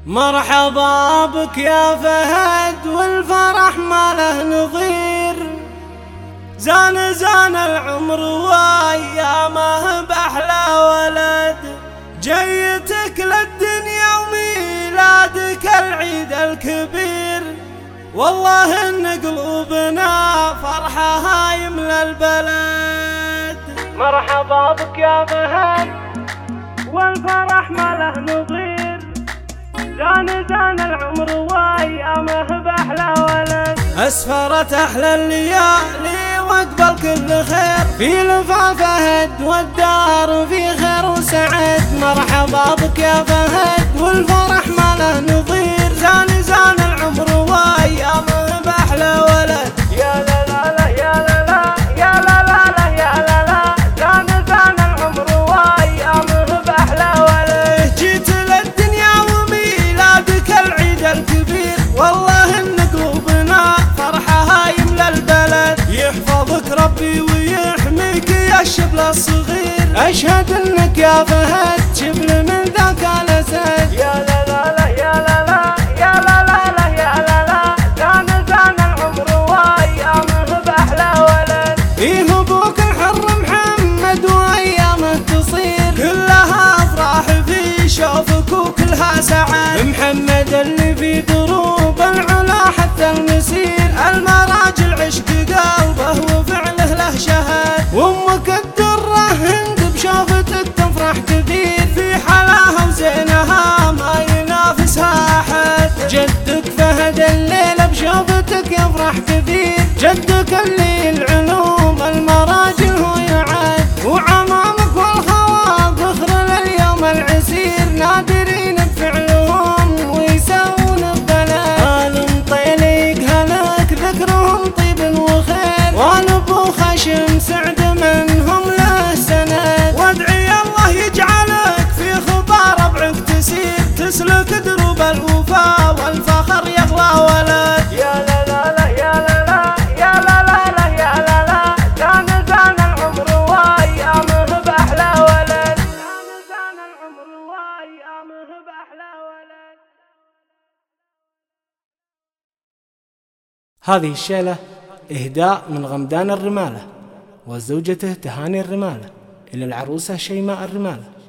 مرحبا بك يا فهد والفرح ما له نظير، زان العمر وايامه بأحلى ولد، جيتك للدنيا وميلادك العيد الكبير، والله ان قلوبنا فرحها يملى البلد. مرحبا بك يا فهد والفرح ما له نظير، زان العمر وايامه بأحلى ولد، اسفرت احلى الليالي واقبل كل خير، في لفا فهد والدار في خير وسعد. مرحبا بك يا فهد والفرح ما له نظير، زان العمر وايامه بأحلى ولد. يا لا لا لا يا لا لا يا لا لا لا يا لا لا، زان العمر وايامه بأحلى ولد، جيت للدنيا وميلادك العيد الكبير، والله ان قلوبنا فرحها يملى البلد، يحفظك ربي ويحميك يا الشبل الصغير، اشهد انك يا فهد شبل من ذاك الاسد. يا لا لا لا يا لا لا يا لا لا لا يا لا لا، زان العمر وايامه بأحلى ولد، فيه ابوك الحر محمد وايامه تصير، كلها افراح في شوفك وكلها سعاد، محمد اللي في دروب العلا حتى المسير، المراجل عشق قلبه وفعله له شهاد، وامك الدره هند بشوفتك تفرح كثير، في حلاها وزينها ما ينافسها احد، جدك فهد الليله بشوفتك يفرح كثير، جدك اللي العلوم المراجل هو يعد، وعمامك والخوال ذخر لليوم العسير، نادرين بفعلهم ويسوون ببلد، هالم طيليق هلك ذكرهم طيب وخير، وانا ابو خشم سعد منهم له سند، وادعي الله يجعلك في خطى ربعك تسير، تسلك دروب الوفا والفخر يغلى ولد. يا لا لا لا يا لا لا يا لا لا لا يا لا لا، زان العمر وايامه بأحلى ولد، زان العمر وايامه بأحلى ولد. هذه الشيلة إهداء من غمدان الرمالة وزوجته تهاني الرمالة إلى العروسة شيماء الرمالة.